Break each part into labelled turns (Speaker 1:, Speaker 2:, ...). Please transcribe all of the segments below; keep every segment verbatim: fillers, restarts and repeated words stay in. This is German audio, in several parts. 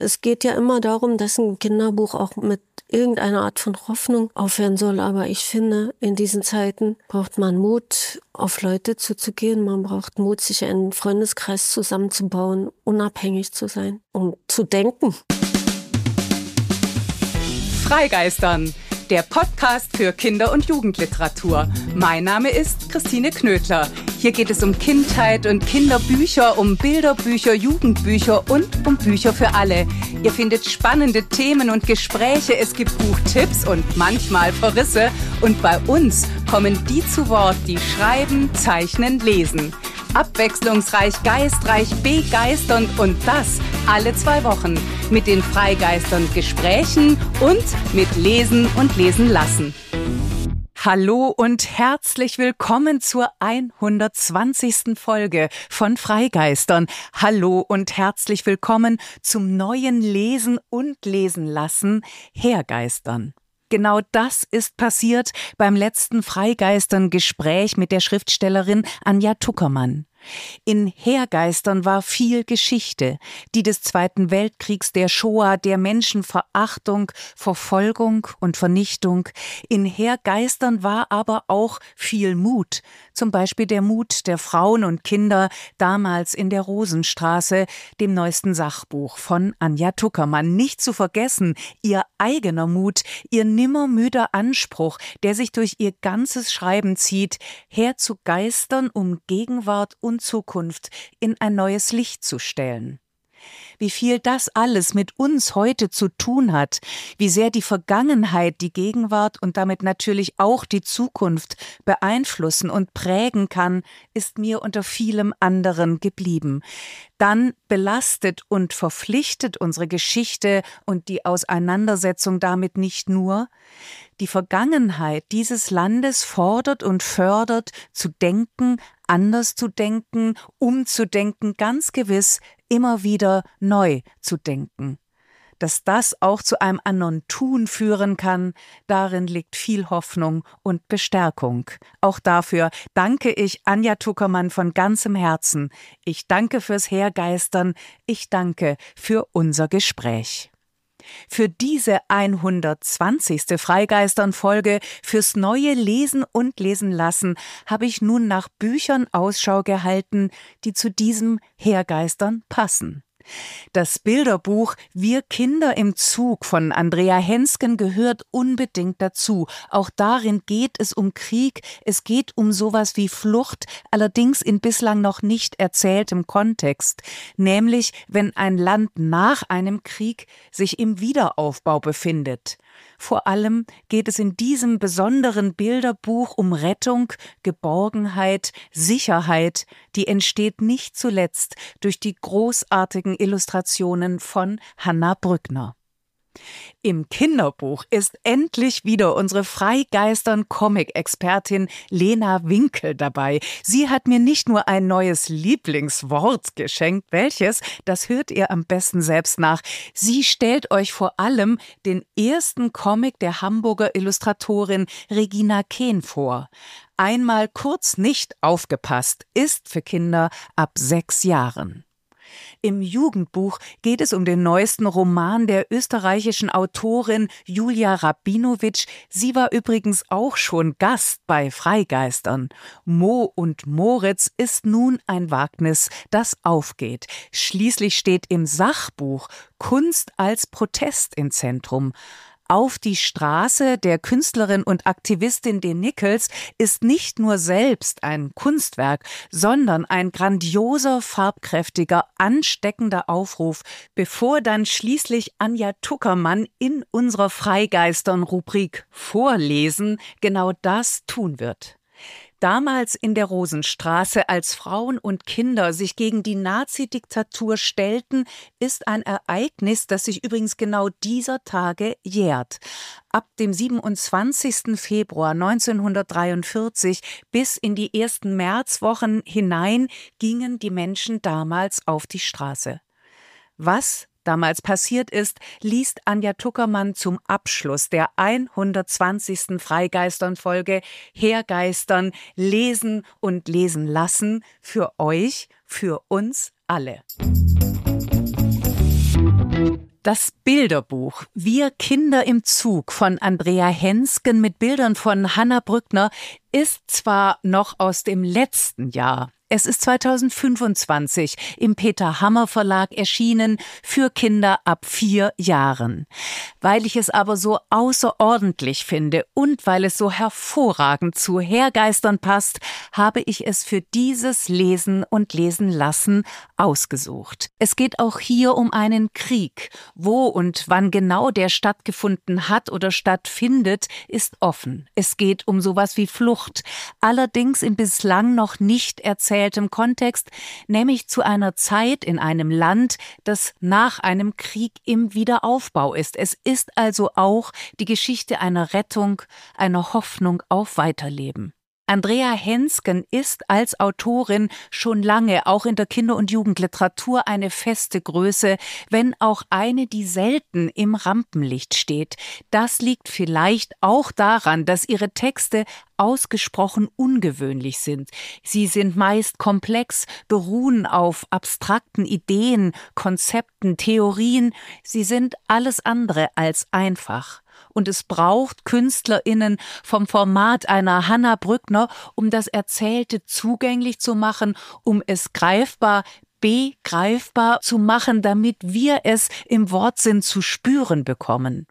Speaker 1: Es geht ja immer darum, dass ein Kinderbuch auch mit irgendeiner Art von Hoffnung aufhören soll. Aber ich finde, in diesen Zeiten braucht man Mut, auf Leute zuzugehen. Man braucht Mut, sich einen Freundeskreis zusammenzubauen, unabhängig zu sein und zu denken.
Speaker 2: Freigeistern, der Podcast für Kinder- und Jugendliteratur. Mein Name ist Christine Knödler. Hier geht es um Kindheit und Kinderbücher, um Bilderbücher, Jugendbücher und um Bücher für alle. Ihr findet spannende Themen und Gespräche, es gibt Buchtipps und manchmal Verrisse. Und bei uns kommen die zu Wort, die schreiben, zeichnen, lesen. Abwechslungsreich, geistreich, begeisternd und das alle zwei Wochen mit den Freigeistern Gesprächen und mit Lesen und Lesen lassen. Hallo und herzlich willkommen zur hundertzwanzigsten Folge von Freigeistern. Hallo und herzlich willkommen zum neuen Lesen und Lesen lassen, Hergeistern. Genau das ist passiert beim letzten Freigeistern-Gespräch mit der Schriftstellerin Anja Tuckermann. In Hergeistern war viel Geschichte, die des Zweiten Weltkriegs, der Shoah, der Menschenverachtung, Verfolgung und Vernichtung. In Hergeistern war aber auch viel Mut, zum Beispiel der Mut der Frauen und Kinder damals in der Rosenstraße, dem neuesten Sachbuch von Anja Tuckermann. Nicht zu vergessen, ihr eigener Mut, ihr nimmermüder Anspruch, der sich durch ihr ganzes Schreiben zieht, herzugeistern, um Gegenwart und Zukunft in ein neues Licht zu stellen. Wie viel das alles mit uns heute zu tun hat, wie sehr die Vergangenheit die Gegenwart und damit natürlich auch die Zukunft beeinflussen und prägen kann, ist mir unter vielem anderen geblieben. Dann belastet und verpflichtet unsere Geschichte und die Auseinandersetzung damit nicht nur. Die Vergangenheit dieses Landes fordert und fördert, zu denken, anders zu denken, umzudenken, ganz gewiss immer wieder neu zu denken. Dass das auch zu einem anderen Tun führen kann, darin liegt viel Hoffnung und Bestärkung. Auch dafür danke ich Anja Tuckermann von ganzem Herzen. Ich danke fürs Hergeistern, ich danke für unser Gespräch. Für diese hundertzwanzigste Freigeistern-Folge, fürs neue Lesen und Lesen lassen, habe ich nun nach Büchern Ausschau gehalten, die zu diesem Hergeistern passen. Das Bilderbuch Wir Kinder im Zug von Andrea Hensken gehört unbedingt dazu. Auch darin geht es um Krieg, es geht um sowas wie Flucht, allerdings in bislang noch nicht erzähltem Kontext, nämlich wenn ein Land nach einem Krieg sich im Wiederaufbau befindet. Vor allem geht es in diesem besonderen Bilderbuch um Rettung, Geborgenheit, Sicherheit, die entsteht nicht zuletzt durch die großartigen Illustrationen von Hanna Brückner. Im Kinderbuch ist endlich wieder unsere Freigeistern-Comic-Expertin Lena Winkel dabei. Sie hat mir nicht nur ein neues Lieblingswort geschenkt, welches, das hört ihr am besten selbst nach. Sie stellt euch vor allem den ersten Comic der Hamburger Illustratorin Regina Kehn vor. Einmal kurz nicht aufgepasst ist für Kinder ab sechs Jahren. Im Jugendbuch geht es um den neuesten Roman der österreichischen Autorin Julia Rabinowitsch. Sie war übrigens auch schon Gast bei Freigeistern. Mo und Moritz ist nun ein Wagnis, das aufgeht. Schließlich steht im Sachbuch Kunst als Protest im Zentrum. Auf die Straße der Künstlerin und Aktivistin De Nickels ist nicht nur selbst ein Kunstwerk, sondern ein grandioser, farbkräftiger, ansteckender Aufruf, bevor dann schließlich Anja Tuckermann in unserer Freigeistern-Rubrik Vorlesen genau das tun wird. Damals in der Rosenstraße, als Frauen und Kinder sich gegen die Nazi-Diktatur stellten, ist ein Ereignis, das sich übrigens genau dieser Tage jährt. Ab dem siebenundzwanzigsten Februar neunzehnhundertdreiundvierzig bis in die ersten Märzwochen hinein gingen die Menschen damals auf die Straße. Was damals passiert ist, liest Anja Tuckermann zum Abschluss der hundertzwanzigsten Freigeistern-Folge Hergeistern, lesen und lesen lassen für euch, für uns alle. Das Bilderbuch Wir Kinder im Zug von Andrea Hensken mit Bildern von Hannah Brückner ist zwar noch aus dem letzten Jahr, es ist zweitausendfünfundzwanzig im Peter Hammer Verlag erschienen für Kinder ab vier Jahren. Weil ich es aber so außerordentlich finde und weil es so hervorragend zu Hergeistern passt, habe ich es für dieses Lesen und Lesen lassen ausgesucht. Es geht auch hier um einen Krieg. Wo und wann genau der stattgefunden hat oder stattfindet, ist offen. Es geht um sowas wie Flucht, allerdings in bislang noch nicht erzähltem Kontext, nämlich zu einer Zeit in einem Land, das nach einem Krieg im Wiederaufbau ist. Es ist also auch die Geschichte einer Rettung, einer Hoffnung auf Weiterleben. Andrea Hensken ist als Autorin schon lange auch in der Kinder- und Jugendliteratur eine feste Größe, wenn auch eine, die selten im Rampenlicht steht. Das liegt vielleicht auch daran, dass ihre Texte ausgesprochen ungewöhnlich sind. Sie sind meist komplex, beruhen auf abstrakten Ideen, Konzepten, Theorien. Sie sind alles andere als einfach. Und es braucht KünstlerInnen vom Format einer Hannah Brückner, um das Erzählte zugänglich zu machen, um es greifbar, begreifbar zu machen, damit wir es im Wortsinn zu spüren bekommen.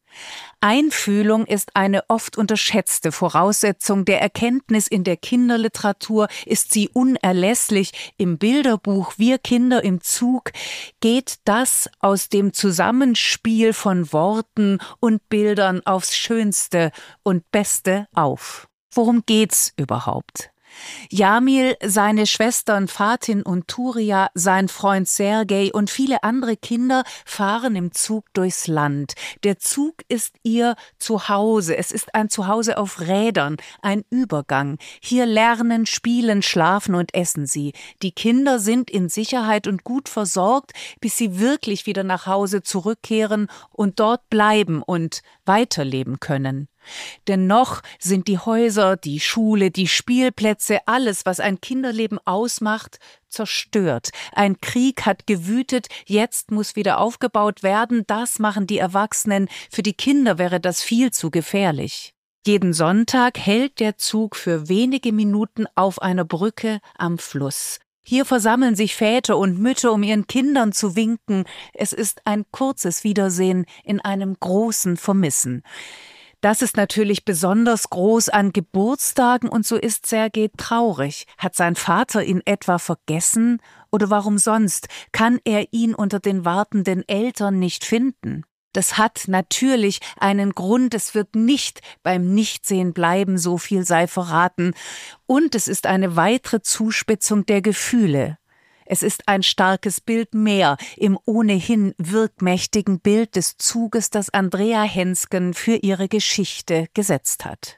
Speaker 2: Einfühlung ist eine oft unterschätzte Voraussetzung der Erkenntnis in der Kinderliteratur, ist sie unerlässlich. Im Bilderbuch Wir Kinder im Zug geht das aus dem Zusammenspiel von Worten und Bildern aufs Schönste und Beste auf. Worum geht's überhaupt? Jamil, seine Schwestern Fatin und Turia, sein Freund Sergej und viele andere Kinder fahren im Zug durchs Land. Der Zug ist ihr Zuhause. Es ist ein Zuhause auf Rädern, ein Übergang. Hier lernen, spielen, schlafen und essen sie. Die Kinder sind in Sicherheit und gut versorgt, bis sie wirklich wieder nach Hause zurückkehren und dort bleiben und weiterleben können. Dennoch sind die Häuser, die Schule, die Spielplätze, alles, was ein Kinderleben ausmacht, zerstört. Ein Krieg hat gewütet, jetzt muss wieder aufgebaut werden, das machen die Erwachsenen, für die Kinder wäre das viel zu gefährlich. Jeden Sonntag hält der Zug für wenige Minuten auf einer Brücke am Fluss. Hier versammeln sich Väter und Mütter, um ihren Kindern zu winken. Es ist ein kurzes Wiedersehen in einem großen Vermissen. Das ist natürlich besonders groß an Geburtstagen und so ist Sergej traurig. Hat sein Vater ihn etwa vergessen? Oder warum sonst? Kann er ihn unter den wartenden Eltern nicht finden? Das hat natürlich einen Grund, es wird nicht beim Nichtsehen bleiben, so viel sei verraten. Und es ist eine weitere Zuspitzung der Gefühle. Es ist ein starkes Bild mehr im ohnehin wirkmächtigen Bild des Zuges, das Andrea Hensken für ihre Geschichte gesetzt hat.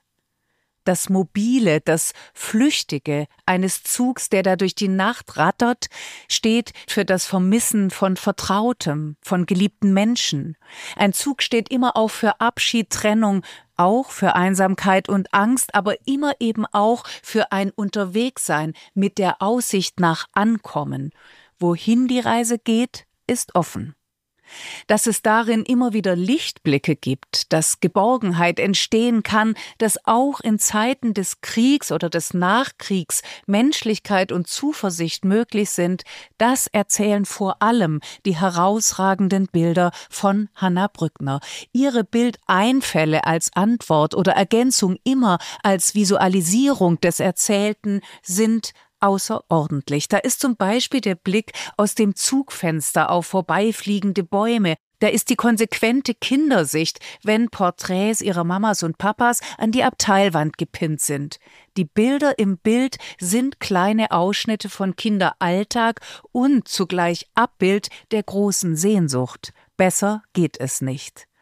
Speaker 2: Das Mobile, das Flüchtige eines Zugs, der da durch die Nacht rattert, steht für das Vermissen von Vertrautem, von geliebten Menschen. Ein Zug steht immer auch für Abschied, Trennung, auch für Einsamkeit und Angst, aber immer eben auch für ein Unterwegssein mit der Aussicht nach Ankommen. Wohin die Reise geht, ist offen. Dass es darin immer wieder Lichtblicke gibt, dass Geborgenheit entstehen kann, dass auch in Zeiten des Kriegs oder des Nachkriegs Menschlichkeit und Zuversicht möglich sind, das erzählen vor allem die herausragenden Bilder von Hannah Brückner. Ihre Bildeinfälle als Antwort oder Ergänzung immer als Visualisierung des Erzählten sind außerordentlich. Da ist zum Beispiel der Blick aus dem Zugfenster auf vorbeifliegende Bäume. Da ist die konsequente Kindersicht, wenn Porträts ihrer Mamas und Papas an die Abteilwand gepinnt sind. Die Bilder im Bild sind kleine Ausschnitte von Kinderalltag und zugleich Abbild der großen Sehnsucht. Besser geht es nicht.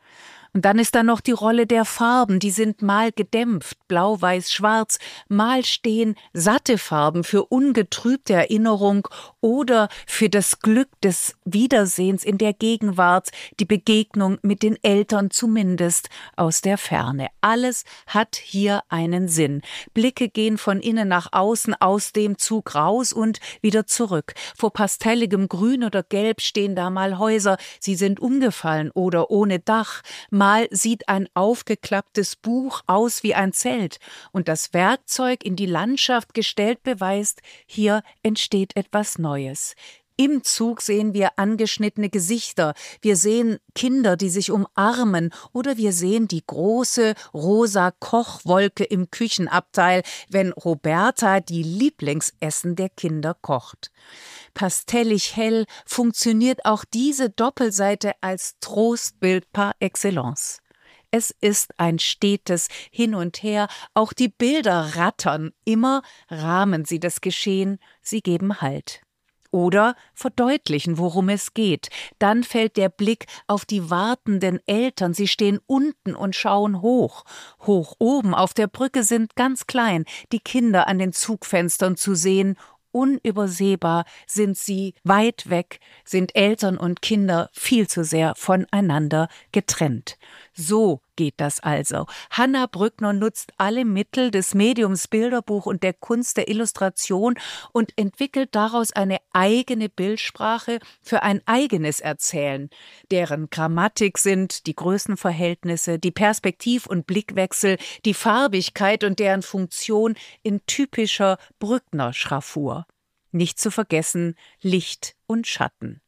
Speaker 3: Und dann ist da noch die Rolle der Farben, die sind mal gedämpft, blau, weiß, schwarz, mal stehen satte Farben für ungetrübte Erinnerung oder für das Glück des Wiedersehens in der Gegenwart, die Begegnung mit den Eltern zumindest aus der Ferne. Alles hat hier einen Sinn. Blicke gehen von innen nach außen, aus dem Zug raus und wieder zurück. Vor pastelligem Grün oder Gelb stehen da mal Häuser, sie sind umgefallen oder ohne Dach. Mal sieht ein aufgeklapptes Buch aus wie ein Zelt und das Werkzeug in die Landschaft gestellt beweist, hier entsteht etwas Neues. Im Zug sehen wir angeschnittene Gesichter, wir sehen Kinder, die sich umarmen oder wir sehen die große rosa Kochwolke im Küchenabteil, wenn Roberta die Lieblingsessen der Kinder kocht. Pastellig hell funktioniert auch diese Doppelseite als Trostbild par excellence. Es ist ein stetes Hin und Her, auch die Bilder rattern, immer rahmen sie das Geschehen, sie geben Halt. Oder verdeutlichen, worum es geht. Dann fällt der Blick auf die wartenden Eltern. Sie stehen unten und schauen hoch. Hoch oben auf der Brücke sind ganz klein die Kinder an den Zugfenstern zu sehen. Unübersehbar sind sie weit weg, sind Eltern und Kinder viel zu sehr voneinander getrennt. So geht das also. Hanna Brückner nutzt alle Mittel des Mediums Bilderbuch und der Kunst der Illustration und entwickelt daraus eine eigene Bildsprache für ein eigenes Erzählen, deren Grammatik sind die Größenverhältnisse, die Perspektiv- und Blickwechsel, die Farbigkeit und deren Funktion in typischer Brückner-Schraffur. Nicht zu vergessen Licht und Schatten.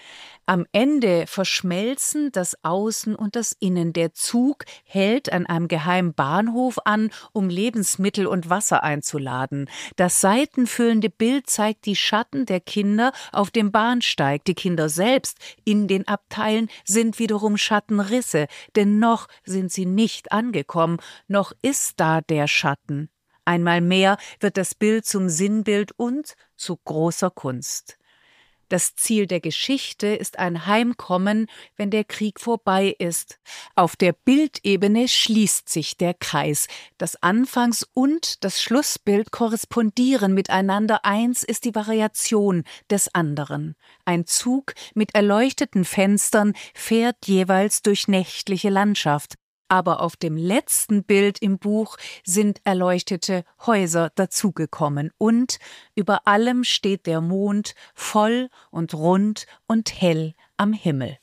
Speaker 3: Am Ende verschmelzen das Außen und das Innen. Der Zug hält an einem geheimen Bahnhof an, um Lebensmittel und Wasser einzuladen. Das seitenfüllende Bild zeigt die Schatten der Kinder auf dem Bahnsteig. Die Kinder selbst in den Abteilen sind wiederum Schattenrisse, denn noch sind sie nicht angekommen, noch ist da der Schatten. Einmal mehr wird das Bild zum Sinnbild und zu großer Kunst. Das Ziel der Geschichte ist ein Heimkommen, wenn der Krieg vorbei ist. Auf der Bildebene schließt sich der Kreis. Das Anfangs- und das Schlussbild korrespondieren miteinander. Eins ist die Variation des anderen. Ein Zug mit erleuchteten Fenstern fährt jeweils durch nächtliche Landschaft. Aber auf dem letzten Bild im Buch sind erleuchtete Häuser dazugekommen und über allem steht der Mond voll und rund und hell am Himmel.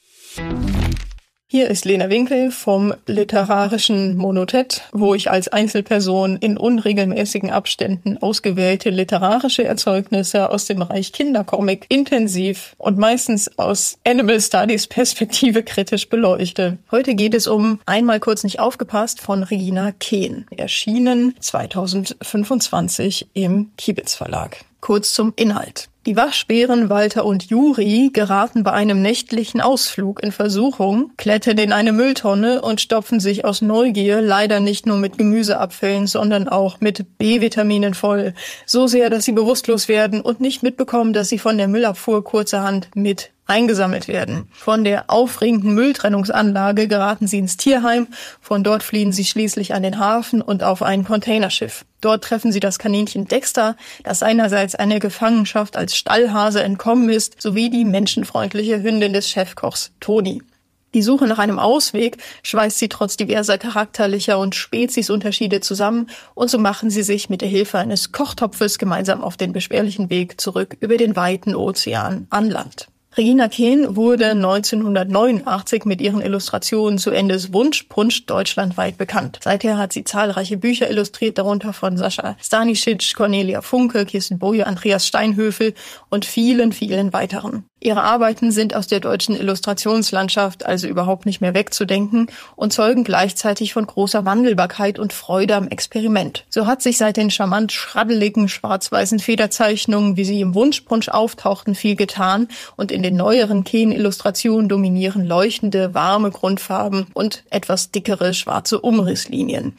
Speaker 4: Hier ist Lena Winkel vom literarischen Monothek, wo ich als Einzelperson in unregelmäßigen Abständen ausgewählte literarische Erzeugnisse aus dem Bereich Kindercomic intensiv und meistens aus Animal Studies Perspektive kritisch beleuchte. Heute geht es um Einmal kurz nicht aufgepasst von Regina Kehn, erschienen zweitausendfünfundzwanzig im Kibitz Verlag. Kurz zum Inhalt. Die Waschbären Walter und Juri geraten bei einem nächtlichen Ausflug in Versuchung, klettern in eine Mülltonne und stopfen sich aus Neugier leider nicht nur mit Gemüseabfällen, sondern auch mit B-Vitaminen voll. So sehr, dass sie bewusstlos werden und nicht mitbekommen, dass sie von der Müllabfuhr kurzerhand mit eingesammelt werden. Von der aufregenden Mülltrennungsanlage geraten sie ins Tierheim, von dort fliehen sie schließlich an den Hafen und auf ein Containerschiff. Dort treffen sie das Kaninchen Dexter, das seinerseits einer Gefangenschaft als Stallhase entkommen ist, sowie die menschenfreundliche Hündin des Chefkochs, Toni. Die Suche nach einem Ausweg schweißt sie trotz diverser charakterlicher und Speziesunterschiede zusammen und so machen sie sich mit der Hilfe eines Kochtopfes gemeinsam auf den beschwerlichen Weg zurück über den weiten Ozean an Land. Regina Kehn wurde neunzehnhundertneunundachtzig mit ihren Illustrationen zu Endes Wunschpunsch deutschlandweit bekannt. Seither hat sie zahlreiche Bücher illustriert, darunter von Sascha Stanisic, Cornelia Funke, Kirsten Boje, Andreas Steinhöfel und vielen, vielen weiteren. Ihre Arbeiten sind aus der deutschen Illustrationslandschaft also überhaupt nicht mehr wegzudenken und zeugen gleichzeitig von großer Wandelbarkeit und Freude am Experiment. So hat sich seit den charmant schraddeligen schwarz-weißen Federzeichnungen, wie sie im Wunschpunsch auftauchten, viel getan und in den neueren Kehn-Illustrationen dominieren leuchtende, warme Grundfarben und etwas dickere schwarze Umrisslinien.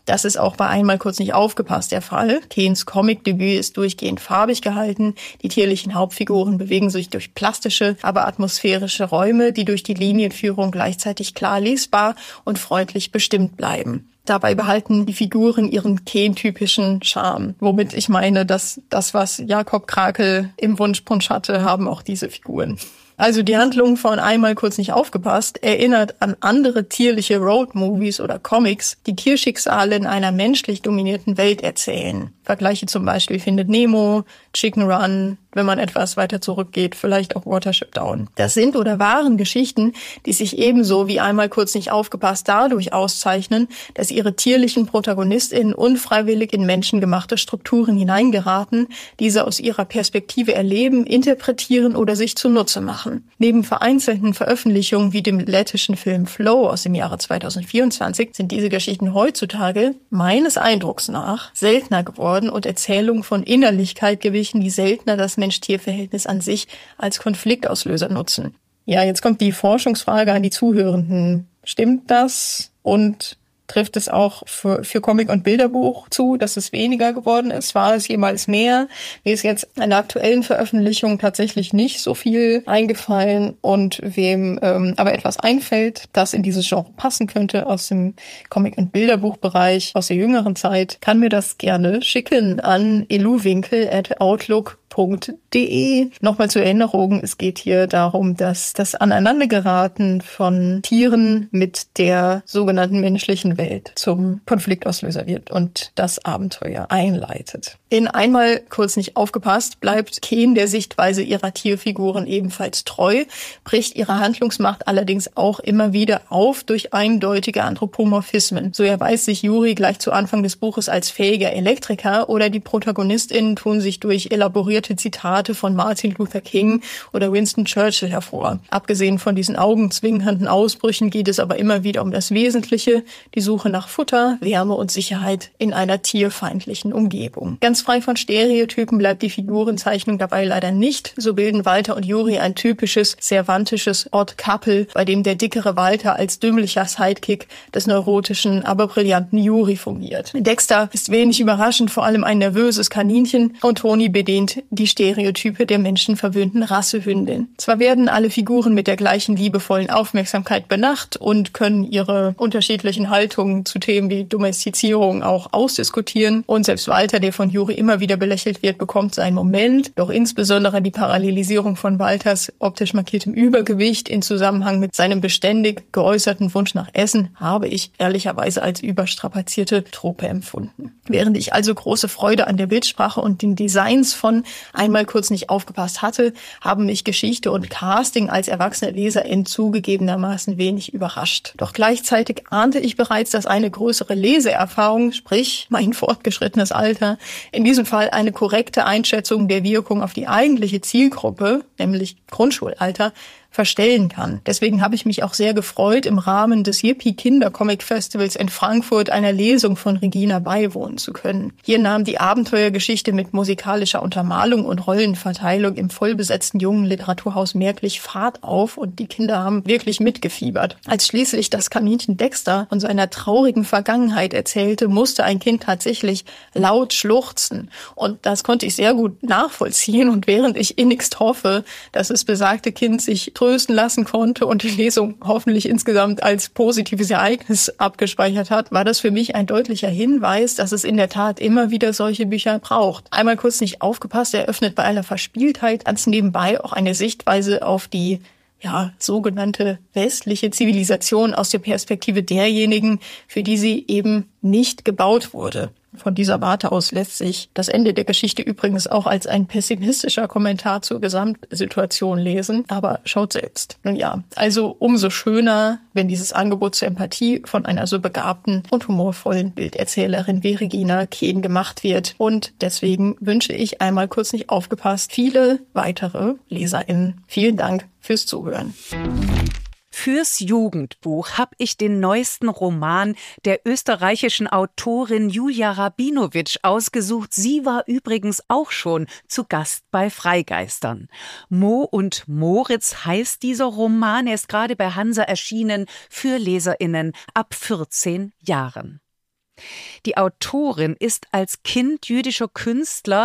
Speaker 4: Das ist auch bei Einmal kurz nicht aufgepasst der Fall. Kens Comicdebüt ist durchgehend farbig gehalten. Die tierlichen Hauptfiguren bewegen sich durch plastische, aber atmosphärische Räume, die durch die Linienführung gleichzeitig klar lesbar und freundlich bestimmt bleiben. Dabei behalten die Figuren ihren Ken-typischen Charme. Womit ich meine, dass das, was Jakob Krakel im Wunschpunsch hatte, haben auch diese Figuren. Also die Handlung von Einmal kurz nicht aufgepasst erinnert an andere tierliche Roadmovies oder Comics, die Tierschicksale in einer menschlich dominierten Welt erzählen. Vergleiche zum Beispiel Findet Nemo, Chicken Run, wenn man etwas weiter zurückgeht, vielleicht auch Watership Down. Das sind oder waren Geschichten, die sich ebenso wie Einmal kurz nicht aufgepasst dadurch auszeichnen, dass ihre tierlichen ProtagonistInnen unfreiwillig in menschengemachte Strukturen hineingeraten, diese aus ihrer Perspektive erleben, interpretieren oder sich zunutze machen. Neben vereinzelten Veröffentlichungen wie dem lettischen Film Flow aus dem Jahre zweitausendvierundzwanzig sind diese Geschichten heutzutage meines Eindrucks nach seltener geworden und Erzählungen von Innerlichkeit gewichen, die seltener das Mensch-Tier-Verhältnis an sich als Konfliktauslöser nutzen. Ja, jetzt kommt die Forschungsfrage an die Zuhörenden. Stimmt das? Und trifft es auch für, für Comic- und Bilderbuch zu, dass es weniger geworden ist? War es jemals mehr? Mir ist jetzt in der aktuellen Veröffentlichung tatsächlich nicht so viel eingefallen. Und wem ähm, aber etwas einfällt, das in dieses Genre passen könnte aus dem Comic- und Bilderbuchbereich aus der jüngeren Zeit, kann mir das gerne schicken an eluwinkel at outlook punkt de. Nochmal zur Erinnerung, es geht hier darum, dass das Aneinandergeraten von Tieren mit der sogenannten menschlichen Welt zum Konfliktauslöser wird und das Abenteuer einleitet. In Einmal kurz nicht aufgepasst bleibt Ken der Sichtweise ihrer Tierfiguren ebenfalls treu, bricht ihre Handlungsmacht allerdings auch immer wieder auf durch eindeutige Anthropomorphismen. So erweist sich Yuri gleich zu Anfang des Buches als fähiger Elektriker oder die ProtagonistInnen tun sich durch elaborierte Zitate von Martin Luther King oder Winston Churchill hervor. Abgesehen von diesen augenzwinkernden Ausbrüchen geht es aber immer wieder um das Wesentliche, die Suche nach Futter, Wärme und Sicherheit in einer tierfeindlichen Umgebung. Ganz frei von Stereotypen bleibt die Figurenzeichnung dabei leider nicht. So bilden Walter und Yuri ein typisches, cervantisches Odd Couple, bei dem der dickere Walter als dümmlicher Sidekick des neurotischen, aber brillanten Yuri fungiert. Dexter ist wenig überraschend vor allem ein nervöses Kaninchen und Toni bedient die Stereotype der menschenverwöhnten Rassehündin. Zwar werden alle Figuren mit der gleichen liebevollen Aufmerksamkeit benacht und können ihre unterschiedlichen Haltungen zu Themen wie Domestizierung auch ausdiskutieren und selbst Walter, der von Yuri immer wieder belächelt wird, bekommt seinen Moment. Doch insbesondere die Parallelisierung von Walters optisch markiertem Übergewicht in Zusammenhang mit seinem beständig geäußerten Wunsch nach Essen habe ich ehrlicherweise als überstrapazierte Trope empfunden. Während ich also große Freude an der Bildsprache und den Designs von Einmal kurz nicht aufgepasst hatte, haben mich Geschichte und Casting als erwachsene LeserInnen zugegebenermaßen wenig überrascht. Doch gleichzeitig ahnte ich bereits, dass eine größere Leseerfahrung, sprich mein fortgeschrittenes Alter, in diesem Fall eine korrekte Einschätzung der Wirkung auf die eigentliche Zielgruppe, nämlich Grundschulalter, verstellen kann. Deswegen habe ich mich auch sehr gefreut, im Rahmen des Yippie Kinder-Comic-Festivals in Frankfurt einer Lesung von Regina beiwohnen zu können. Hier nahm die Abenteuergeschichte mit musikalischer Untermalung und Rollenverteilung im vollbesetzten jungen Literaturhaus merklich Fahrt auf und die Kinder haben wirklich mitgefiebert. Als schließlich das Kaninchen Dexter von seiner traurigen Vergangenheit erzählte, musste ein Kind tatsächlich laut schluchzen. Und das konnte ich sehr gut nachvollziehen. Und während ich innigst hoffe, dass das besagte Kind sich trösten lassen konnte und die Lesung hoffentlich insgesamt als positives Ereignis abgespeichert hat, war das für mich ein deutlicher Hinweis, dass es in der Tat immer wieder solche Bücher braucht. Einmal kurz nicht aufgepasst, eröffnet bei aller Verspieltheit ganz nebenbei auch eine Sichtweise auf die ja, sogenannte westliche Zivilisation aus der Perspektive derjenigen, für die sie eben nicht gebaut wurde. Von dieser Warte aus lässt sich das Ende der Geschichte übrigens auch als ein pessimistischer Kommentar zur Gesamtsituation lesen, aber schaut selbst. Nun ja, also umso schöner, wenn dieses Angebot zur Empathie von einer so begabten und humorvollen Bilderzählerin wie Regina Ken gemacht wird. Und deswegen wünsche ich Einmal kurz nicht aufgepasst viele weitere LeserInnen. Vielen Dank fürs Zuhören.
Speaker 3: Fürs Jugendbuch habe ich den neuesten Roman der österreichischen Autorin Julia Rabinowitsch ausgesucht. Sie war übrigens auch schon zu Gast bei Freigeistern. Mo und Moritz heißt dieser Roman. Er ist gerade bei Hansa erschienen für LeserInnen ab vierzehn Jahren. Die Autorin ist als Kind jüdischer Künstler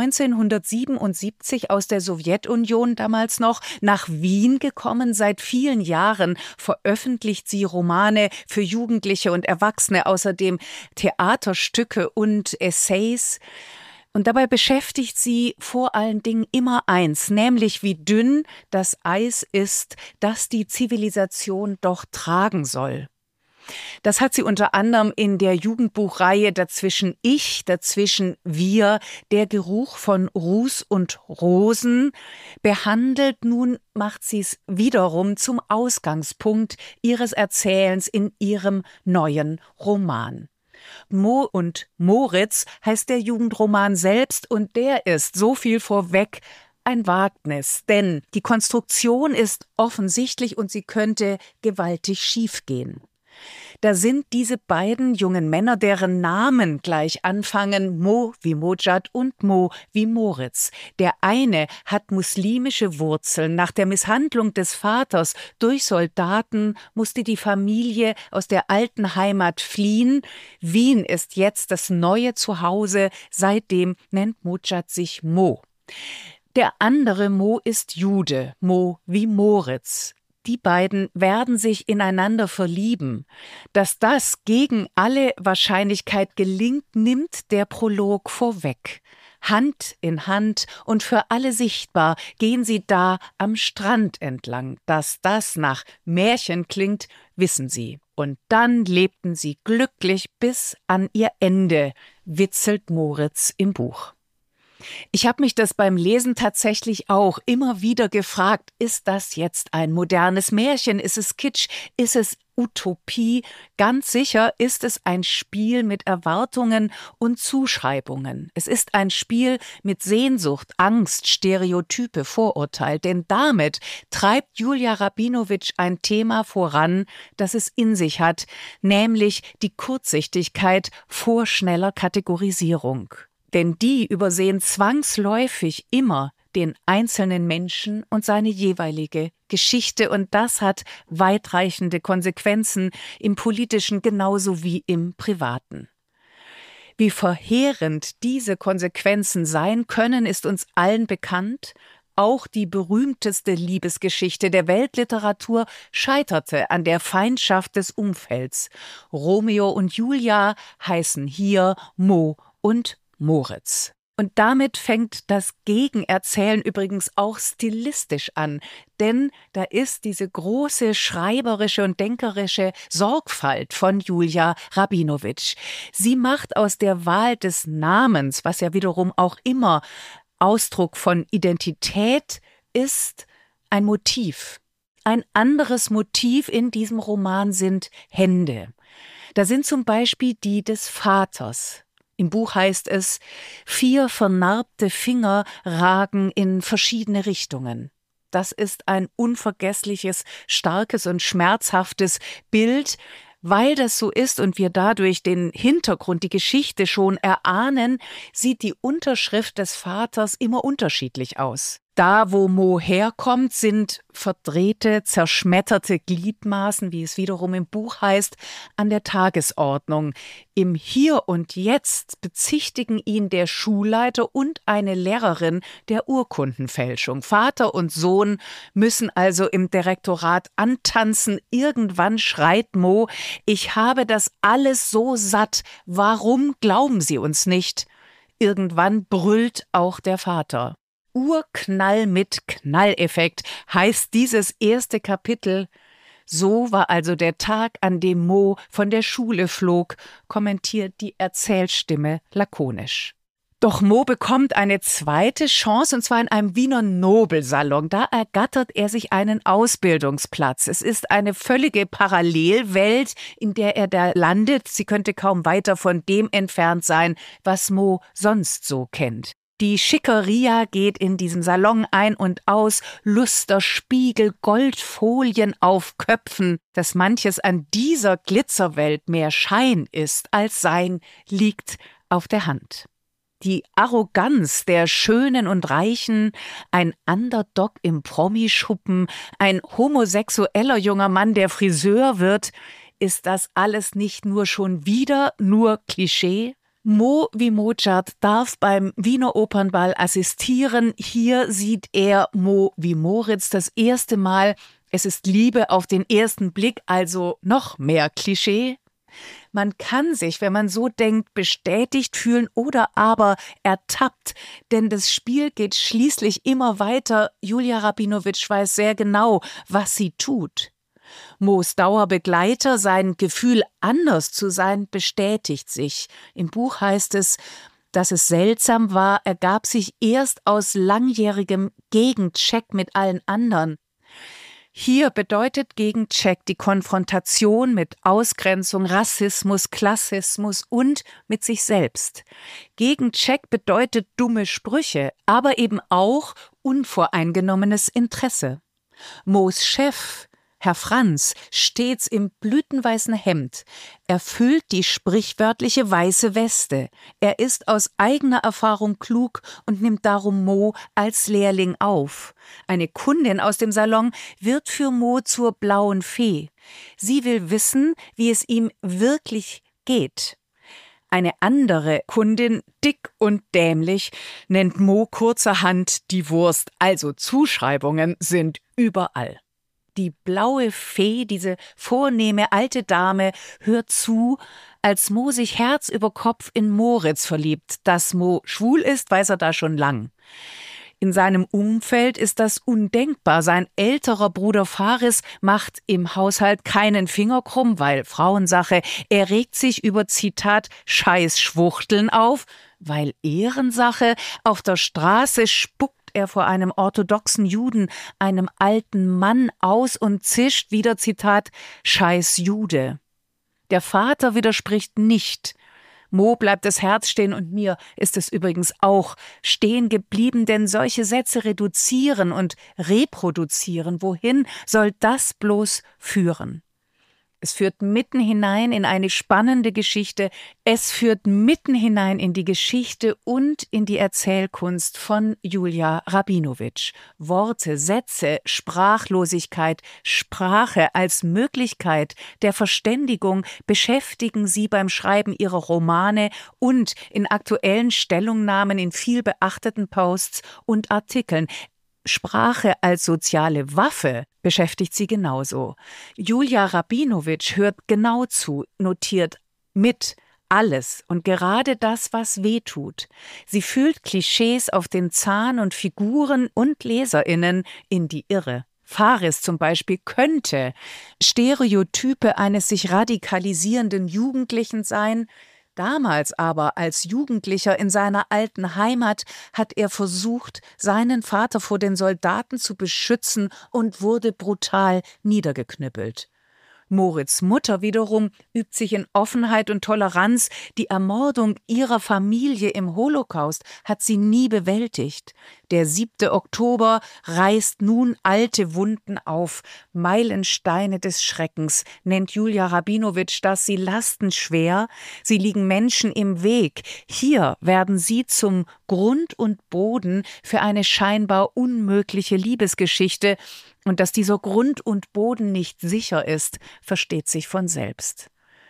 Speaker 3: neunzehnhundertsiebenundsiebzig aus der Sowjetunion damals noch nach Wien gekommen. Seit vielen Jahren veröffentlicht sie Romane für Jugendliche und Erwachsene, außerdem Theaterstücke und Essays. Und dabei beschäftigt sie vor allen Dingen immer eins, nämlich wie dünn das Eis ist, das die Zivilisation doch tragen soll. Das hat sie unter anderem in der Jugendbuchreihe Dazwischen ich, dazwischen wir, der Geruch von Ruß und Rosen behandelt. Nun macht sie es wiederum zum Ausgangspunkt ihres Erzählens in ihrem neuen Roman. Mo und Moritz heißt der Jugendroman selbst und der ist, so viel vorweg, ein Wagnis, denn die Konstruktion ist offensichtlich und sie könnte gewaltig schiefgehen. Da sind diese beiden jungen Männer, deren Namen gleich anfangen, Mo wie Mojad und Mo wie Moritz. Der eine hat muslimische Wurzeln. Nach der Misshandlung des Vaters durch Soldaten musste die Familie aus der alten Heimat fliehen. Wien ist jetzt das neue Zuhause. Seitdem nennt Mojad sich Mo. Der andere Mo ist Jude, Mo wie Moritz. Die beiden werden sich ineinander verlieben. Dass das gegen alle Wahrscheinlichkeit gelingt, nimmt der Prolog vorweg. Hand in Hand und für alle sichtbar gehen sie da am Strand entlang. Dass das nach Märchen klingt, wissen sie. Und dann lebten sie glücklich bis an ihr Ende, witzelt Moritz im Buch. Ich habe mich das beim Lesen tatsächlich auch immer wieder gefragt, ist das jetzt ein modernes Märchen, ist es Kitsch, ist es Utopie? Ganz sicher ist es ein Spiel mit Erwartungen und Zuschreibungen. Es ist ein Spiel mit Sehnsucht, Angst, Stereotype, Vorurteil, denn damit treibt Julia Rabinowitsch ein Thema voran, das es in sich hat, nämlich die Kurzsichtigkeit vor schneller Kategorisierung. Denn die übersehen zwangsläufig immer den einzelnen Menschen und seine jeweilige Geschichte. Und das hat weitreichende Konsequenzen im Politischen genauso wie im Privaten. Wie verheerend diese Konsequenzen sein können, ist uns allen bekannt. Auch die berühmteste Liebesgeschichte der Weltliteratur scheiterte an der Feindschaft des Umfelds. Romeo und Julia heißen hier Mo und Moritz. Und damit fängt das Gegenerzählen übrigens auch stilistisch an, denn da ist diese große schreiberische und denkerische Sorgfalt von Julia Rabinowitsch. Sie macht aus der Wahl des Namens, was ja wiederum auch immer Ausdruck von Identität ist, ein Motiv. Ein anderes Motiv in diesem Roman sind Hände. Da sind zum Beispiel die des Vaters. Im Buch heißt es, vier vernarbte Finger ragen in verschiedene Richtungen. Das ist ein unvergessliches, starkes und schmerzhaftes Bild. Weil das so ist und wir dadurch den Hintergrund, die Geschichte schon erahnen, sieht die Unterschrift des Vaters immer unterschiedlich aus. Da, wo Mo herkommt, sind verdrehte, zerschmetterte Gliedmaßen, wie es wiederum im Buch heißt, an der Tagesordnung. Im Hier und Jetzt bezichtigen ihn der Schulleiter und eine Lehrerin der Urkundenfälschung. Vater und Sohn müssen also im Direktorat antanzen. Irgendwann schreit Mo, ich habe das alles so satt. Warum glauben Sie uns nicht? Irgendwann brüllt auch der Vater. Urknall mit Knalleffekt heißt dieses erste Kapitel. So war also der Tag, an dem Mo von der Schule flog, kommentiert die Erzählstimme lakonisch. Doch Mo bekommt eine zweite Chance, und zwar in einem Wiener Nobelsalon. Da ergattert er sich einen Ausbildungsplatz. Es ist eine völlige Parallelwelt, in der er da landet. Sie könnte kaum weiter von dem entfernt sein, was Mo sonst so kennt. Die Schickeria geht in diesem Salon ein und aus, Lusterspiegel, Goldfolien auf Köpfen. Dass manches an dieser Glitzerwelt mehr Schein ist als Sein, liegt auf der Hand. Die Arroganz der Schönen und Reichen, ein Underdog im Promischuppen, ein homosexueller junger Mann, der Friseur wird, ist das alles nicht nur schon wieder nur Klischee? Mo wie Mozart darf beim Wiener Opernball assistieren. Hier sieht er Mo wie Moritz das erste Mal. Es ist Liebe auf den ersten Blick, also noch mehr Klischee. Man kann sich, wenn man so denkt, bestätigt fühlen oder aber ertappt, denn das Spiel geht schließlich immer weiter. Julia Rabinowitsch weiß sehr genau, was sie tut. Moos Dauerbegleiter, sein Gefühl, anders zu sein, bestätigt sich. Im Buch heißt es, dass es seltsam war, ergab sich erst aus langjährigem Gegencheck mit allen anderen. Hier bedeutet Gegencheck die Konfrontation mit Ausgrenzung, Rassismus, Klassismus und mit sich selbst. Gegencheck bedeutet dumme Sprüche, aber eben auch unvoreingenommenes Interesse. Moos Chef, Herr Franz, stets im blütenweißen Hemd, erfüllt die sprichwörtliche weiße Weste. Er ist aus eigener Erfahrung klug und nimmt darum Mo als Lehrling auf. Eine Kundin aus dem Salon wird für Mo zur blauen Fee. Sie will wissen, wie es ihm wirklich geht. Eine andere Kundin, dick und dämlich, nennt Mo kurzerhand die Wurst. Also Zuschreibungen sind überall. Die blaue Fee, diese vornehme alte Dame, hört zu, als Mo sich Herz über Kopf in Moritz verliebt. Dass Mo schwul ist, weiß er da schon lang. In seinem Umfeld ist das undenkbar. Sein älterer Bruder Faris macht im Haushalt keinen Finger krumm, weil Frauensache. Er regt sich über, Zitat, Scheißschwuchteln auf, weil Ehrensache. Auf der Straße spuckt er vor einem orthodoxen Juden, einem alten Mann, aus und zischt wieder, Zitat, Scheiß Jude. Der Vater widerspricht nicht. Mo bleibt das Herz stehen und mir ist es übrigens auch stehen geblieben, denn solche Sätze reduzieren und reproduzieren. Wohin soll das bloß führen? Es führt mitten hinein in eine spannende Geschichte. Es führt mitten hinein in die Geschichte und in die Erzählkunst von Julia Rabinowitsch. Worte, Sätze, Sprachlosigkeit, Sprache als Möglichkeit der Verständigung beschäftigen sie beim Schreiben ihrer Romane und in aktuellen Stellungnahmen in viel beachteten Posts und Artikeln. Sprache als soziale Waffe beschäftigt sie genauso. Julia Rabinowitsch hört genau zu, notiert mit alles und gerade das, was weh tut. Sie fühlt Klischees auf den Zahn und Figuren und LeserInnen in die Irre. Faris zum Beispiel könnte Stereotype eines sich radikalisierenden Jugendlichen sein. Damals aber als Jugendlicher in seiner alten Heimat hat er versucht, seinen Vater vor den Soldaten zu beschützen und wurde brutal niedergeknüppelt. Moritz' Mutter wiederum übt sich in Offenheit und Toleranz. Die Ermordung ihrer Familie im Holocaust hat sie nie bewältigt. Der siebte Oktober reißt nun alte Wunden auf. Meilensteine des Schreckens nennt Julia Rabinowitsch das. Sie lasten schwer, sie liegen Menschen im Weg. Hier werden sie zum Grund und Boden für eine scheinbar unmögliche Liebesgeschichte. Und dass dieser Grund und Boden nicht sicher ist, versteht sich von selbst.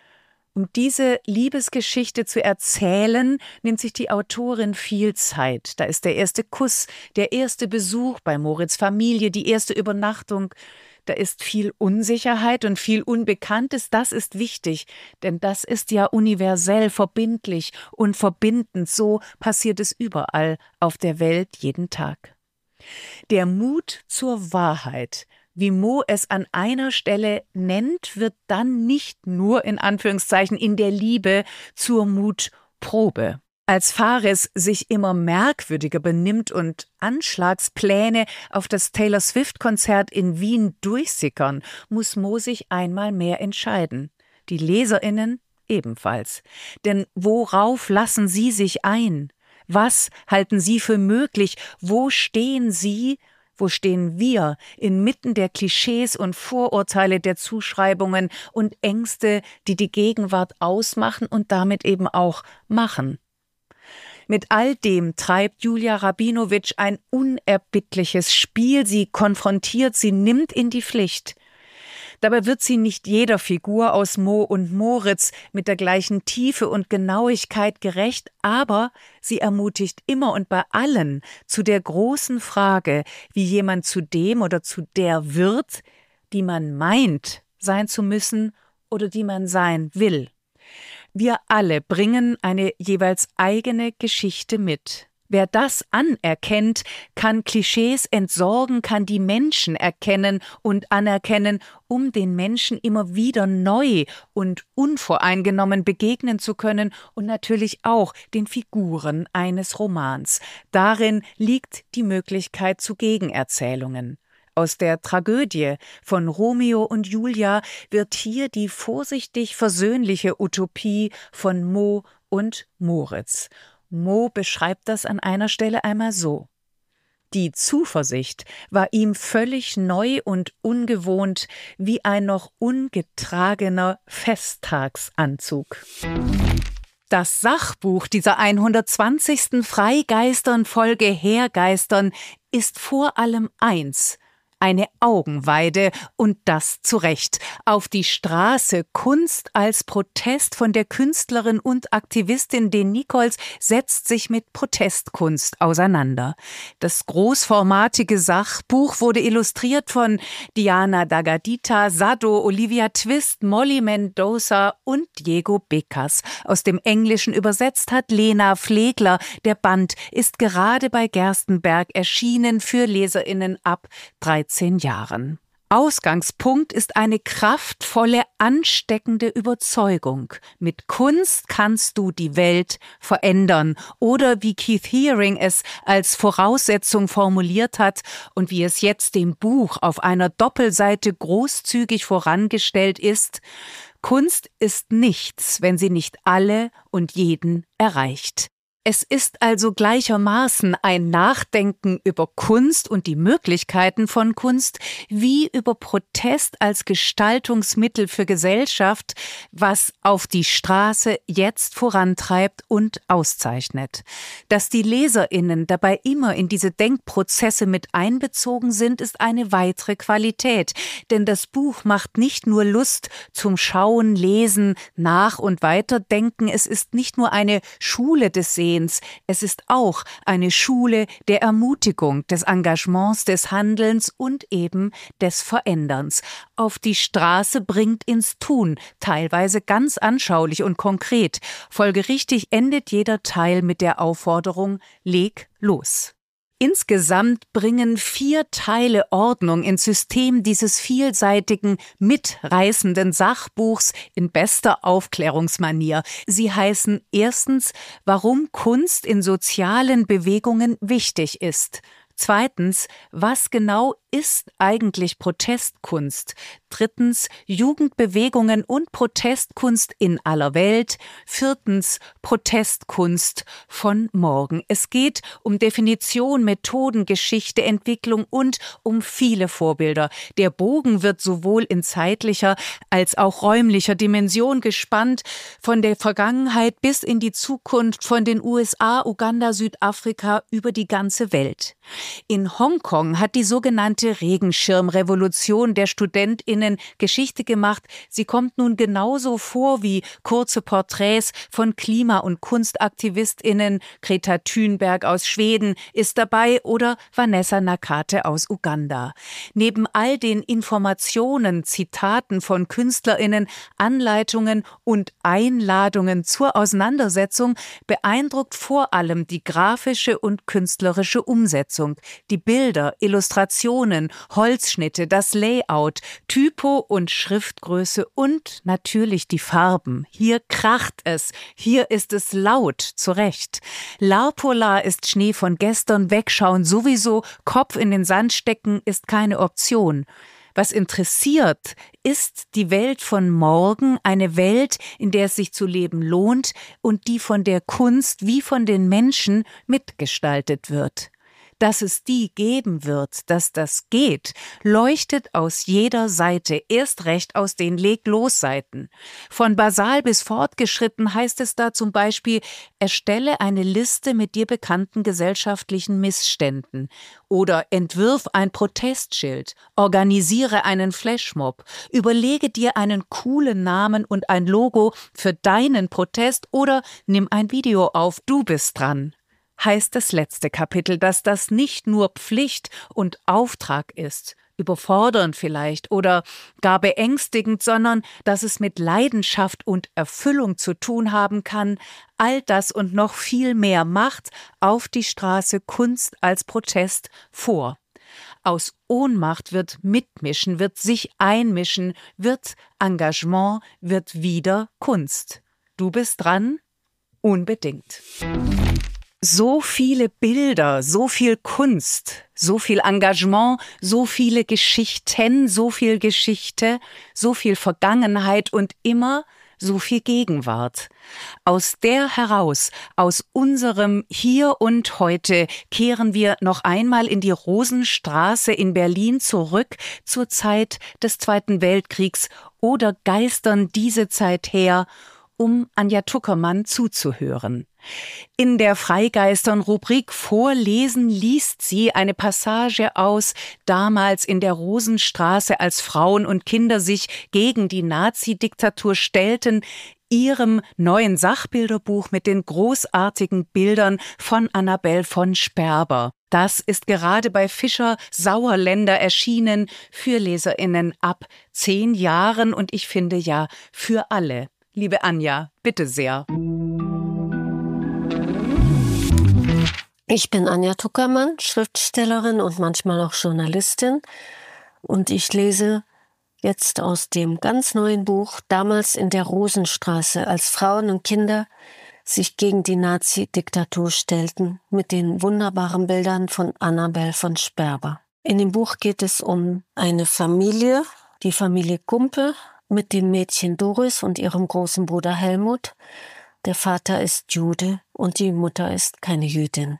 Speaker 3: Um diese Liebesgeschichte zu erzählen, nimmt sich die Autorin viel Zeit. Da ist der erste Kuss, der erste Besuch bei Moritz' Familie, die erste Übernachtung. Da ist viel Unsicherheit und viel Unbekanntes. Das ist wichtig, denn das ist ja universell, verbindlich und verbindend. So passiert es überall auf der Welt jeden Tag. Der Mut zur Wahrheit, wie Mo es an einer Stelle nennt, wird dann nicht nur in Anführungszeichen in der Liebe zur Mutprobe. Als Faris sich immer merkwürdiger benimmt und Anschlagspläne auf das Taylor-Swift-Konzert in Wien durchsickern, muss Mo sich einmal mehr entscheiden. Die LeserInnen ebenfalls. Denn worauf lassen sie sich ein? Was halten Sie für möglich? Wo stehen Sie, wo stehen wir inmitten der Klischees und Vorurteile der Zuschreibungen und Ängste, die die Gegenwart ausmachen und damit eben auch machen? Mit all dem treibt Julia Rabinowitsch ein unerbittliches Spiel. Sie konfrontiert, sie nimmt in die Pflicht. Dabei wird sie nicht jeder Figur aus Mo und Moritz mit der gleichen Tiefe und Genauigkeit gerecht, aber sie ermutigt immer und bei allen zu der großen Frage, wie jemand zu dem oder zu der wird, die man meint sein zu müssen oder die man sein will. Wir alle bringen eine jeweils eigene Geschichte mit. Wer das anerkennt, kann Klischees entsorgen, kann die Menschen erkennen und anerkennen, um den Menschen immer wieder neu und unvoreingenommen begegnen zu können und natürlich auch den Figuren eines Romans. Darin liegt die Möglichkeit zu Gegenerzählungen. Aus der Tragödie von Romeo und Julia wird hier die vorsichtig versöhnliche Utopie von Mo und Moritz. Mo beschreibt das an einer Stelle einmal so: Die Zuversicht war ihm völlig neu und ungewohnt, wie ein noch ungetragener Festtagsanzug. Das Sachbuch dieser hundertzwanzigsten Freigeistern-Folge Hergeistern ist vor allem eins: eine Augenweide, und das zu Recht. Auf die Straße, Kunst als Protest von der Künstlerin und Aktivistin De Nichols setzt sich mit Protestkunst auseinander. Das großformatige Sachbuch wurde illustriert von Diana Dagadita, Sado, Olivia Twist, Molly Mendoza und Diego Becas. Aus dem Englischen übersetzt hat Lena Flegler. Der Band ist gerade bei Gerstenberg erschienen für LeserInnen ab dreizehn Jahren. Ausgangspunkt ist eine kraftvolle, ansteckende Überzeugung. Mit Kunst kannst du die Welt verändern. Oder wie Keith Haring es als Voraussetzung formuliert hat und wie es jetzt dem Buch auf einer Doppelseite großzügig vorangestellt ist: Kunst ist nichts, wenn sie nicht alle und jeden erreicht. Es ist also gleichermaßen ein Nachdenken über Kunst und die Möglichkeiten von Kunst, wie über Protest als Gestaltungsmittel für Gesellschaft, was auf die Straße jetzt vorantreibt und auszeichnet. Dass die LeserInnen dabei immer in diese Denkprozesse mit einbezogen sind, ist eine weitere Qualität. Denn das Buch macht nicht nur Lust zum Schauen, Lesen, Nach- und Weiterdenken. Es ist nicht nur eine Schule des Sehens. Es ist auch eine Schule der Ermutigung, des Engagements, des Handelns und eben des Veränderns. Auf die Straße bringt ins Tun, teilweise ganz anschaulich und konkret. Folgerichtig endet jeder Teil mit der Aufforderung: Leg los. Insgesamt bringen vier Teile Ordnung ins System dieses vielseitigen, mitreißenden Sachbuchs in bester Aufklärungsmanier. Sie heißen erstens, warum Kunst in sozialen Bewegungen wichtig ist. Zweitens, was genau ist eigentlich Protestkunst? Drittens, Jugendbewegungen und Protestkunst in aller Welt. Viertens, Protestkunst von morgen. Es geht um Definition, Methoden, Geschichte, Entwicklung und um viele Vorbilder. Der Bogen wird sowohl in zeitlicher als auch räumlicher Dimension gespannt, von der Vergangenheit bis in die Zukunft, von den U S A, Uganda, Südafrika über die ganze Welt. In Hongkong hat die sogenannte Regenschirmrevolution der StudentInnen Geschichte gemacht. Sie kommt nun genauso vor wie kurze Porträts von Klima- und KunstaktivistInnen. Greta Thunberg aus Schweden ist dabei oder Vanessa Nakate aus Uganda. Neben all den Informationen, Zitaten von KünstlerInnen, Anleitungen und Einladungen zur Auseinandersetzung beeindruckt vor allem die grafische und künstlerische Umsetzung. Die Bilder, Illustrationen, Holzschnitte, das Layout, Typo und Schriftgröße und natürlich die Farben. Hier kracht es, hier ist es laut, zu Recht. Larpolar ist Schnee von gestern, wegschauen sowieso, Kopf in den Sand stecken ist keine Option. Was interessiert, ist die Welt von morgen, eine Welt, in der es sich zu leben lohnt und die von der Kunst wie von den Menschen mitgestaltet wird. Dass es die geben wird, dass das geht, leuchtet aus jeder Seite, erst recht aus den Leg-Los-Seiten. Von basal bis fortgeschritten heißt es da zum Beispiel, erstelle eine Liste mit dir bekannten gesellschaftlichen Missständen oder entwirf ein Protestschild, organisiere einen Flashmob, überlege dir einen coolen Namen und ein Logo für deinen Protest oder nimm ein Video auf, du bist dran. Heißt das letzte Kapitel, dass das nicht nur Pflicht und Auftrag ist, überfordernd vielleicht oder gar beängstigend, sondern dass es mit Leidenschaft und Erfüllung zu tun haben kann. All das und noch viel mehr macht auf die Straße Kunst als Protest vor. Aus Ohnmacht wird Mitmischen, wird sich einmischen, wird Engagement, wird wieder Kunst. Du bist dran? Unbedingt. So viele Bilder, so viel Kunst, so viel Engagement, so viele Geschichten, so viel Geschichte, so viel Vergangenheit und immer so viel Gegenwart. Aus der heraus, aus unserem Hier und Heute, kehren wir noch einmal in die Rosenstraße in Berlin zurück zur Zeit des Zweiten Weltkriegs oder geistern diese Zeit her, um Anja Tuckermann zuzuhören. In der Freigeistern-Rubrik Vorlesen liest sie eine Passage aus, damals in der Rosenstraße, als Frauen und Kinder sich gegen die Nazi-Diktatur stellten, ihrem neuen Sachbilderbuch mit den großartigen Bildern von Annabel von Sperber. Das ist gerade bei Fischer Sauerländer erschienen für LeserInnen ab zehn Jahren und ich finde ja für alle. Liebe Anja, bitte sehr.
Speaker 1: Ich bin Anja Tuckermann, Schriftstellerin und manchmal auch Journalistin. Und ich lese jetzt aus dem ganz neuen Buch Damals in der Rosenstraße, als Frauen und Kinder sich gegen die Nazi-Diktatur stellten, mit den wunderbaren Bildern von Annabel von Sperber. In dem Buch geht es um eine Familie, die Familie Gumpe, mit dem Mädchen Doris und ihrem großen Bruder Helmut. Der Vater ist Jude und die Mutter ist keine Jüdin.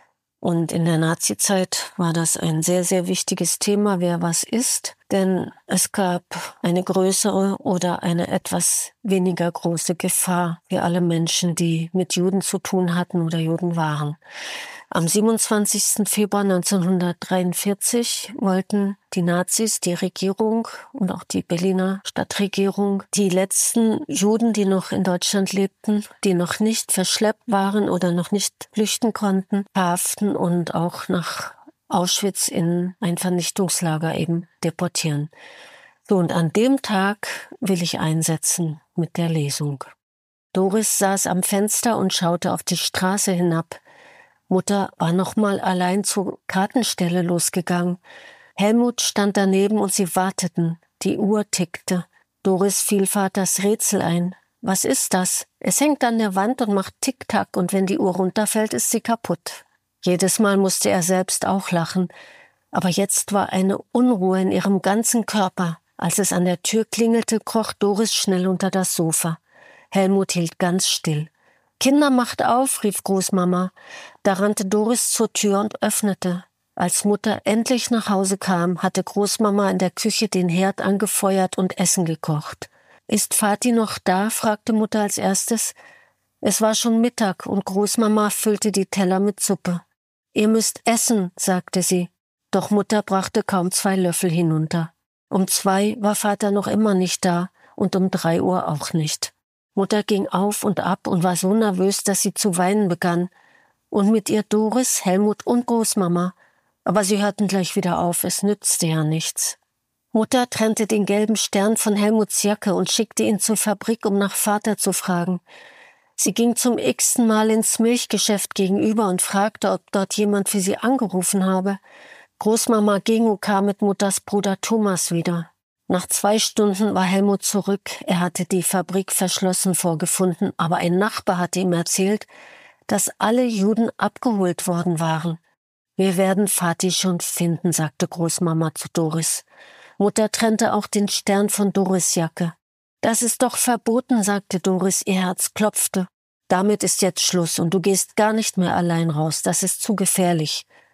Speaker 1: Und in der Nazizeit war das ein sehr, sehr wichtiges Thema, wer was ist. Denn es gab eine größere oder eine etwas weniger große Gefahr für alle Menschen, die mit Juden zu tun hatten oder Juden waren. Am siebenundzwanzigsten Februar neunzehnhundertdreiundvierzig wollten die Nazis, die Regierung und auch die Berliner Stadtregierung, die letzten Juden, die noch in Deutschland lebten, die noch nicht verschleppt waren oder noch nicht flüchten konnten, verhaften und auch nach Auschwitz in ein Vernichtungslager eben deportieren. So, und an dem Tag will ich einsetzen mit der Lesung. Doris saß am Fenster und schaute auf die Straße hinab. Mutter war noch mal allein zur Kartenstelle losgegangen. Helmut stand daneben und sie warteten. Die Uhr tickte. Doris fiel Vaters Rätsel ein. Was ist das? Es hängt an der Wand und macht Tick-Tack und wenn die Uhr runterfällt, ist sie kaputt. Jedes Mal musste er selbst auch lachen. Aber jetzt war eine Unruhe in ihrem ganzen Körper. Als es an der Tür klingelte, kroch Doris schnell unter das Sofa. Helmut hielt ganz still. »Kinder, macht auf«, rief Großmama. Da rannte Doris zur Tür und öffnete. Als Mutter endlich nach Hause kam, hatte Großmama in der Küche den Herd angefeuert und Essen gekocht. »Ist Vati noch da?« fragte Mutter als erstes. Es war schon Mittag und Großmama füllte die Teller mit Suppe. »Ihr müsst essen«, sagte sie. Doch Mutter brachte kaum zwei Löffel hinunter. Um zwei war Vater noch immer nicht da und um drei Uhr auch nicht. Mutter ging auf und ab und war so nervös, dass sie zu weinen begann. Und mit ihr Doris, Helmut und Großmama. Aber sie hörten gleich wieder auf, es nützte ja nichts. Mutter trennte den gelben Stern von Helmuts Jacke und schickte ihn zur Fabrik, um nach Vater zu fragen. Sie ging zum x-ten Mal ins Milchgeschäft gegenüber und fragte, ob dort jemand für sie angerufen habe. Großmama ging und kam mit Mutters Bruder Thomas wieder. Nach zwei Stunden war Helmut zurück. Er hatte die Fabrik verschlossen vorgefunden, aber ein Nachbar hatte ihm erzählt, dass alle Juden abgeholt worden waren. »Wir werden Vati schon finden«, sagte Großmama zu Doris. Mutter trennte auch den Stern von Doris' Jacke. »Das ist doch verboten«, sagte Doris, ihr Herz klopfte. »Damit ist jetzt Schluss und du gehst gar nicht mehr allein raus, das ist zu gefährlich.«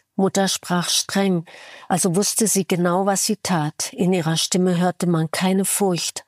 Speaker 1: Mutter sprach streng, also wusste sie genau, was sie tat. In ihrer Stimme hörte man keine Furcht.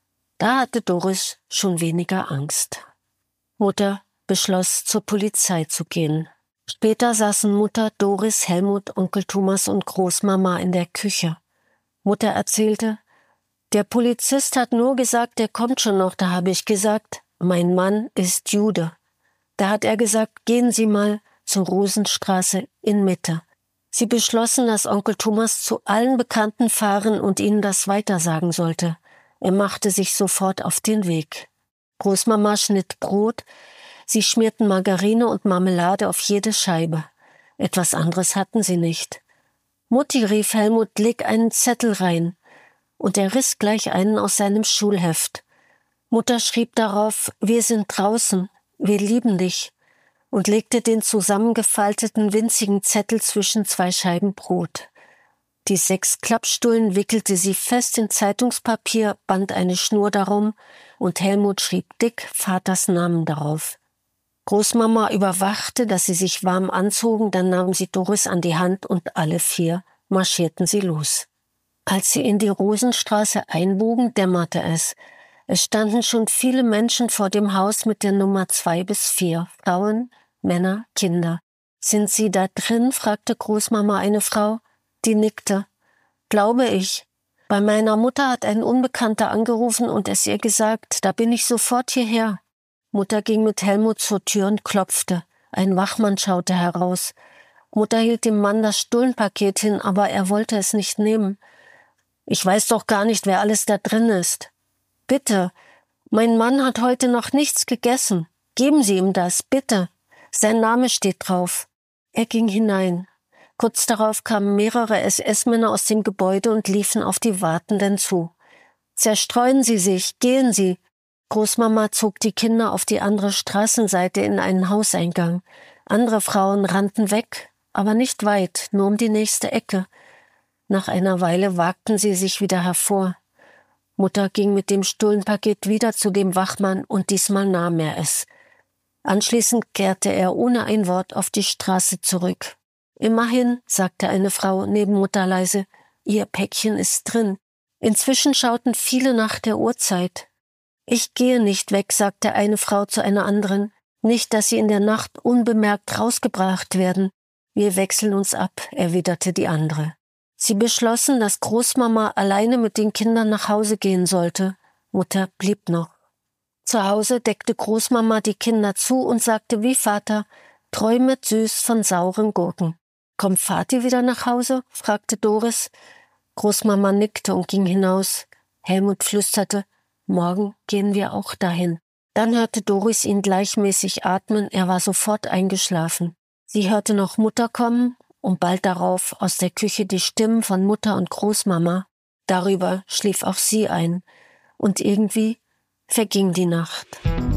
Speaker 1: Da hatte Doris schon weniger Angst. Mutter beschloss, zur Polizei zu gehen. Später saßen Mutter, Doris, Helmut, Onkel Thomas und Großmama in der Küche. Mutter erzählte, der Polizist hat nur gesagt, der kommt schon noch. Da habe ich gesagt, mein Mann ist Jude. Da hat er gesagt, gehen Sie mal zur Rosenstraße in Mitte. Sie beschlossen, dass Onkel Thomas zu allen Bekannten fahren und ihnen das weitersagen sollte. Er machte sich sofort auf den Weg. Großmama schnitt Brot, sie schmierten Margarine und Marmelade auf jede Scheibe. Etwas anderes hatten sie nicht. Mutti, rief Helmut, leg einen Zettel rein. Und er riss gleich einen aus seinem Schulheft. Mutter schrieb darauf, wir sind draußen, wir lieben dich, und legte den zusammengefalteten winzigen Zettel zwischen zwei Scheiben Brot. Die sechs Klappstullen wickelte sie fest in Zeitungspapier, band eine Schnur darum und Helmut schrieb dick Vaters Namen darauf. Großmama überwachte, dass sie sich warm anzogen, dann nahm sie Doris an die Hand und alle vier marschierten sie los. Als sie in die Rosenstraße einbogen, dämmerte es. Es standen schon viele Menschen vor dem Haus mit der Nummer zwei bis vier. Frauen, Männer, Kinder. Sind Sie da drin? Fragte Großmama eine Frau. Die nickte. Glaube ich. Bei meiner Mutter hat ein Unbekannter angerufen und es ihr gesagt. Da bin ich sofort hierher. Mutter ging mit Helmut zur Tür und klopfte. Ein Wachmann schaute heraus. Mutter hielt dem Mann das Stullenpaket hin, aber er wollte es nicht nehmen. Ich weiß doch gar nicht, wer alles da drin ist. Bitte, mein Mann hat heute noch nichts gegessen. Geben Sie ihm das, bitte. Sein Name steht drauf. Er ging hinein. Kurz darauf kamen mehrere S S-Männer aus dem Gebäude und liefen auf die Wartenden zu. Zerstreuen Sie sich, gehen Sie. Großmama zog die Kinder auf die andere Straßenseite in einen Hauseingang. Andere Frauen rannten weg, aber nicht weit, nur um die nächste Ecke. Nach einer Weile wagten sie sich wieder hervor. Mutter ging mit dem Stullenpaket wieder zu dem Wachmann und diesmal nahm er es. Anschließend kehrte er ohne ein Wort auf die Straße zurück. Immerhin, sagte eine Frau neben Mutter leise, ihr Päckchen ist drin. Inzwischen schauten viele nach der Uhrzeit. Ich gehe nicht weg, sagte eine Frau zu einer anderen. Nicht, dass sie in der Nacht unbemerkt rausgebracht werden. Wir wechseln uns ab, erwiderte die andere. Sie beschlossen, dass Großmama alleine mit den Kindern nach Hause gehen sollte. Mutter blieb noch. Zu Hause deckte Großmama die Kinder zu und sagte wie Vater, träumet süß von sauren Gurken. Kommt Vati wieder nach Hause? Fragte Doris. Großmama nickte und ging hinaus. Helmut flüsterte, morgen gehen wir auch dahin. Dann hörte Doris ihn gleichmäßig atmen, er war sofort eingeschlafen. Sie hörte noch Mutter kommen und bald darauf aus der Küche die Stimmen von Mutter und Großmama. Darüber schlief auch sie ein. Und irgendwie verging die Nacht.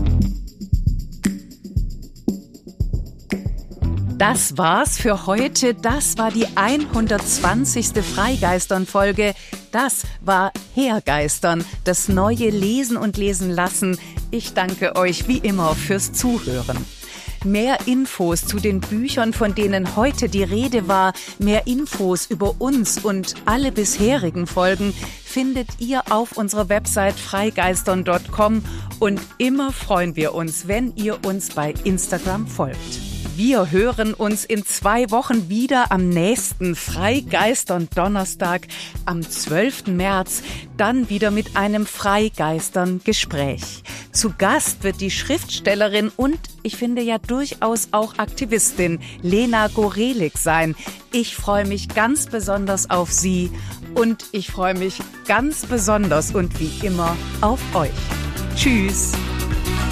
Speaker 3: Das war's für heute. Das war die hundertzwanzigste Freigeistern-Folge. Das war Hergeistern, das neue Lesen und Lesen lassen. Ich danke euch wie immer fürs Zuhören. Mehr Infos zu den Büchern, von denen heute die Rede war, mehr Infos über uns und alle bisherigen Folgen findet ihr auf unserer Website freigeistern punkt com und immer freuen wir uns, wenn ihr uns bei Instagram folgt. Wir hören uns in zwei Wochen wieder am nächsten Freigeistern Donnerstag am zwölften März, dann wieder mit einem Freigeistern Gespräch. Zu Gast wird die Schriftstellerin und ich finde ja durchaus auch Aktivistin Lena Gorelik sein. Ich freue mich ganz besonders auf sie und ich freue mich ganz besonders und wie immer auf euch. Tschüss!